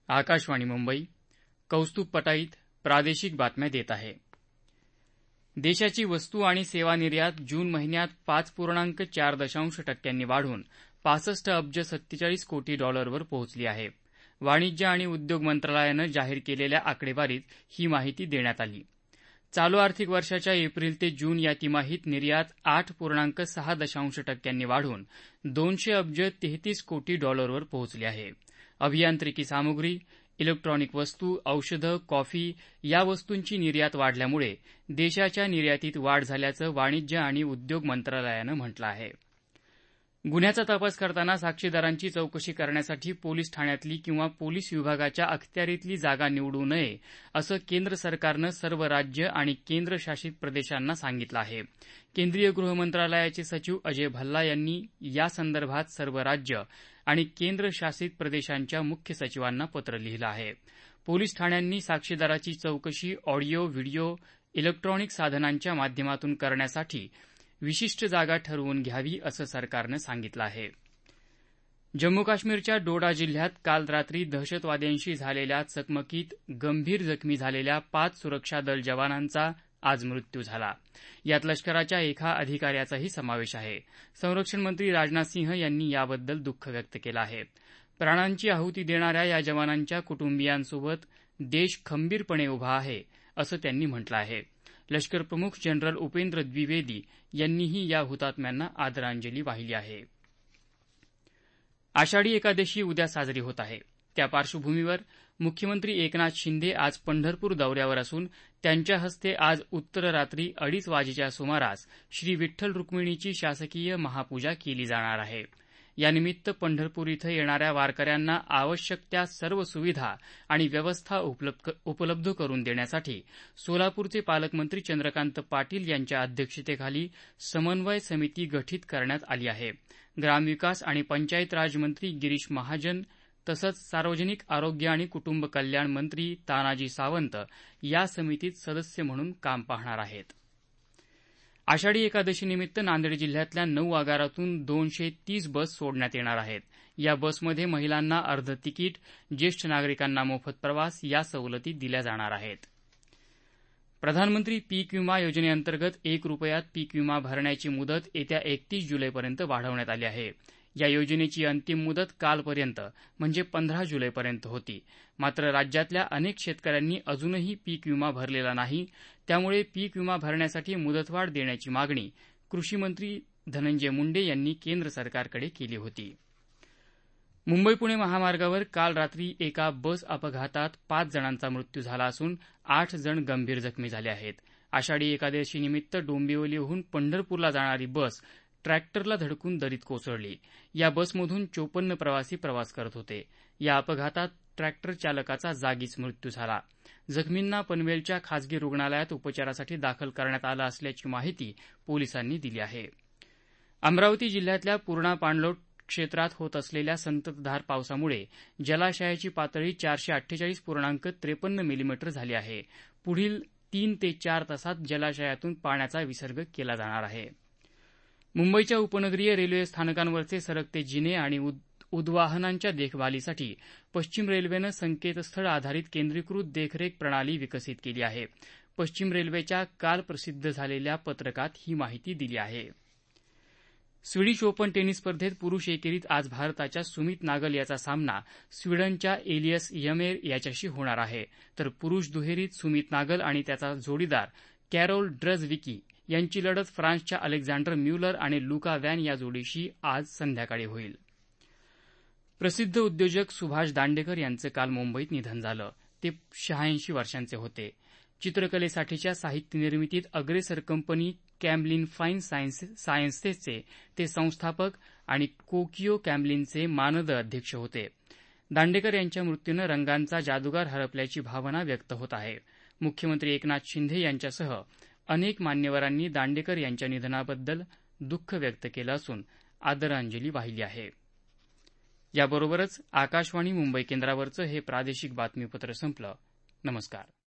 आकाशवाणी मुंबई. कौस्तुभ पटाईत प्रादेशिक बातम्या देत आहे. देशाची वस्तू आणि सेवा निर्यात जून महिन्यात 5.4% वाढून 65 अब्ज 47 कोटी डॉलरवर पोहोचली आहे. वाणिज्य आणि उद्योग मंत्रालयानं जाहीर केलेल्या आकडेवारीत ही माहिती देण्यात आली. चालू आर्थिक वर्षाच्या एप्रिल ते जून या तिमाहीत निर्यात 8.6% वाढून 200 अब्ज 33 कोटी डॉलरवर पोहोचली आहे. अभियांत्रिकी सामुग्री, इलेक्ट्रॉनिक वस्तू, औषधं, कॉफी या वस्तूंची निर्यात वाढल्यामुळे देशाच्या निर्यातीत वाढ झाल्याचं वाणिज्य आणि उद्योग मंत्रालयानं म्हटलं आहे. गुन्ह्याचा तपास करताना साक्षीदारांची चौकशी करण्यासाठी पोलीस ठाण्यातली किंवा पोलीस विभागाच्या अखत्यारीतली जागा निवडू नये असं केंद्र सरकारनं सर्व राज्य आणि केंद्रशासित प्रदेशांना सांगितलं आहे. केंद्रीय गृहमंत्रालयाचे सचिव अजय भल्ला यांनी यासंदर्भात सर्व राज्य आणि केंद्रशासित प्रदेशांच्या मुख्य सचिवांना पत्र लिहिलं आहे. पोलीस ठाण्यांनी साक्षीदाराची चौकशी ऑडिओ, व्हिडिओ, इलेक्ट्रॉनिक साधनांच्या माध्यमातून करण्यासाठी विशिष्ट जागा ठरवून घ्यावी असं सरकारनं सांगितलं आहे. जम्मू काश्मीरच्या डोडा जिल्ह्यात काल रात्री दहशतवाद्यांशी झालेल्या चकमकीत गंभीर जखमी झालेल्या 5 सुरक्षा दल जवानांचा आज मृत्यू झाला. यात लष्कराच्या एका अधिकाऱ्याचाही समावेश आहे. संरक्षण मंत्री राजनाथ सिंह यांनी याबद्दल दुःख व्यक्त केलं आहे. प्राणांची आहुती देणाऱ्या या जवानांच्या कुटुंबियांसोबत देश खंबीरपणे उभा आहे असं त्यांनी म्हटलं आहे. लष्कर प्रमुख जनरल उपेंद्र द्विवेदी यांनीही या हुतात्म्यांना आदरांजली वाहिली आहे. आषाढी एकादशी उद्या साजरी होत आहे. त्या पार्श्वभूमीवर मुख्यमंत्री एकनाथ शिंदे आज पंढरपूर दौऱ्यावर असून त्यांच्या हस्ते आज उत्तररात्री 2:30 वाजेच्या सुमारास श्री विठ्ठल रुक्मिणीची शासकीय महापूजा केली जाणार आहे. यानिमित्त पंढरपूर इथं येणाऱ्या वारकऱ्यांना आवश्यक त्या सर्व सुविधा आणि व्यवस्था उपलब्ध करून देण्यासाठी सोलापूरचे पालकमंत्री चंद्रकांत पाटील यांच्या अध्यक्षतेखाली समन्वय समिती गठीत करण्यात आली आहे. ग्रामविकास आणि पंचायत राज मंत्री गिरीश महाजन तसंच सार्वजनिक आरोग्य आणि कुटुंब कल्याण मंत्री तानाजी सावंत या समितीत सदस्य म्हणून काम पाहणार आहेत. आषाढी एकादशीनिमित्त नांदेड जिल्ह्यातल्या 9 आगारातून 230 बस सोडण्यात येणार आहेत. या बसमध्ये महिलांना अर्ध तिकीट, ज्येष्ठ नागरिकांना मोफत प्रवास या सवलती दिल्या जाणार आहेत. प्रधानमंत्री पीक विमा योजनेअंतर्गत 1 रुपयात पीक विमा भरण्याची मुदत येत्या 31 जुलैपर्यंत वाढवण्यात आली आहे. या योजनेची अंतिम मुदत कालपर्यंत म्हणजे 15 जुलैपर्यंत होती. मात्र राज्यातल्या अनेक शेतकऱ्यांनी अजूनही पीक विमा भरलेला नाही. त्यामुळे पीक विमा भरण्यासाठी मुदतवाढ देण्याची मागणी कृषीमंत्री धनंजय मुंडे यांनी केंद्र सरकारकडे केली होती. मुंबई पुणे महामार्गावर काल रात्री एका बस अपघातात 5 जणांचा मृत्यू झाला असून 8 जण गंभीर जखमी झाले आहेत. आषाढी एकादशीनिमित्त डोंबिवलीहून पंढरपूरला जाणारी बस ट्रॅक्टरला धडकून दरीत कोसळली. या बसमधून 54 प्रवासी प्रवास करत होते. या अपघातात ट्रॅक्टर चालकाचा जागीच मृत्यू झाला. जखमींना पनवेलच्या खासगी रुग्णालयात उपचारासाठी दाखल करण्यात आलं असल्याची माहिती पोलिसांनी दिली आहे. अमरावती जिल्ह्यातल्या पूर्णा पाणलोट क्षेत्रात होत असलेल्या संततधार पावसामुळे जलाशयाची पातळी 448.53 मिलीमीटर झाली आहे. पुढील 3 ते 4 तासात जलाशयातून पाण्याचा विसर्ग केला जाणार आहे. मुंबईच्या उपनगरीय रेल्वे स्थानकांवरचे सरकते जिने आणि उद्वाहनांच्या देखभालीसाठी पश्चिम रेल्वेनं संकेतस्थळ आधारित केंद्रीकृत देखरेख प्रणाली विकसित केली आहे. पश्चिम रेल्वेच्या काल प्रसिद्ध झालेल्या पत्रकात ही माहिती दिली आहे. स्वीडिश ओपन टेनिस स्पर्धेत पुरुष एकेरीत आज भारताच्या सुमित नागल याचा सामना स्वीडनच्या एलियस यमेर याच्याशी होणार आहे. तर पुरुष दुहेरीत सुमित नागल आणि त्याचा जोडीदार कॅरोल ड्रजविकी यांची लढत फ्रान्सच्या अलेक्झांडर म्युलर आणि लुका वॅन या जोडीशी आज संध्याकाळी होईल. प्रसिद्ध उद्योजक सुभाष दांडेकर यांचं काल मुंबईत निधन झालं. ते 86 वर्षांचे होते. चित्रकलेसाठीच्या साहित्य निर्मितीत अग्रेसर कंपनी कॅम्लिन फाईन सायन्सेसचे ते संस्थापक आणि कोकियो कॅम्लिनचे मानद अध्यक्ष होते. दांडेकर यांच्या मृत्यूनं रंगांचा जादूगार हरपल्याची भावना व्यक्त होत आहे. मुख्यमंत्री एकनाथ शिंदे यांच्यासह अनेक मान्यवरांनी दांडेकर यांच्या निधनाबद्दल दुःख व्यक्त केलं असून आदरांजली वाहिली आहे. याबरोबरच आकाशवाणी मुंबई केंद्रावरचं हे प्रादेशिक बातमीपत्र संपलं. नमस्कार.